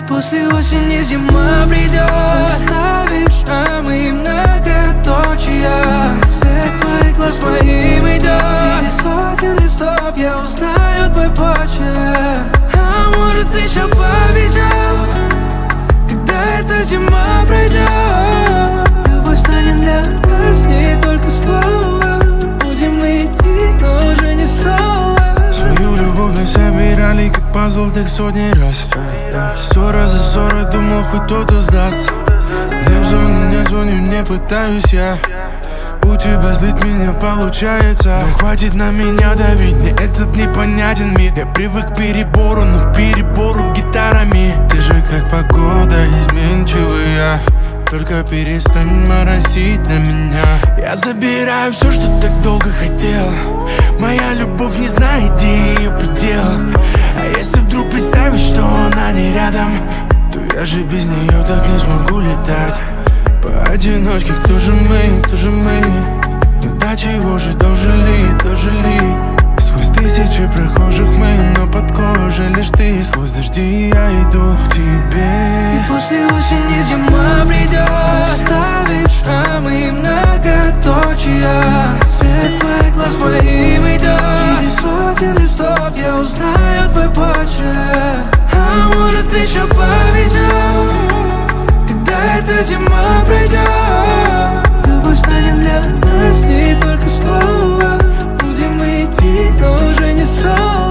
После осени зима придет, оставишь шрамы и многоточия. Цвет твоих глаз моим идет. Среди сотен листов я узнаю твой почерк. А может еще повезет, когда эта зима пройдет. Любовь станет для нас не только слово. Будем мы идти, но уже не соло. Свою любовь мы собирали, как пазл, так сотни раз. Ссора за ссорой, думал, хоть кто-то сдаст. Не в зону, не звоню, не пытаюсь я. У тебя злить меня получается. Но хватит на меня давить, мне этот непонятен мир. Я привык к перебору, но перебору гитарами. Ты же как погода, изменчивая. Только перестань моросить на меня. Я забираю все, что так долго хотел. Моя любовь не знает, где ее предел. А если вдруг представить, что она не рядом, то я же без нее так не смогу летать. Поодиночке, кто же мы, кто же мы? Ну до чего же дожили? Сквозь тысячи прохожих мы, но под кожей лишь ты. Сквозь дожди я иду к тебе. И после осени зима придет, оставишь шрамы и многоточия. Цвет твоих глаз моим идет. Среди сотен листов я узнаю твой почерк. А может еще повезет, когда эта зима пройдет. Любовь станет для нас не только слово. Будем мы идти, но уже не соло.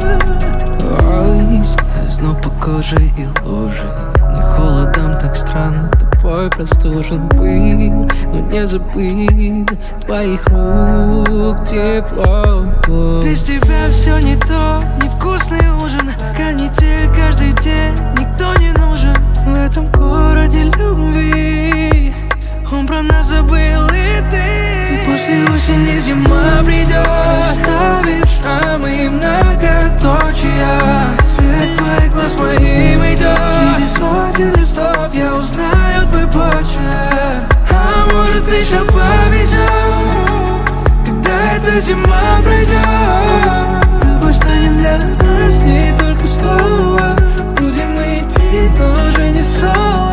Ой, скользнул по коже и лужи. Не холодом так странно, тобой простужен был. Но не забыть твоих рук тепло. Без тебя все не то, невкусный ужин. Канитель каждый день, никто не нужен в этом городе любви. Он про нас забыл, и ты. И после осени зима придет, оставишь шрамы и многоточия. Цвет твоих глаз моим идет. Среди сотен листов я узнаю твой почерк. А может еще повезет, когда эта зима пройдет. Любовь станет для нас не только слово. Будем мы идти, но уже не соло.